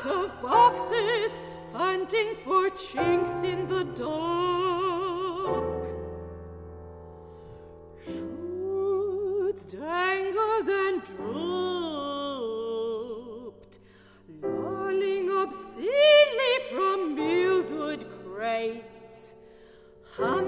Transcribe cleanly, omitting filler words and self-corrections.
out of boxes, hunting for chinks in the dark. Shoots dangled and drooped, lolling obscenely from mildewed crates.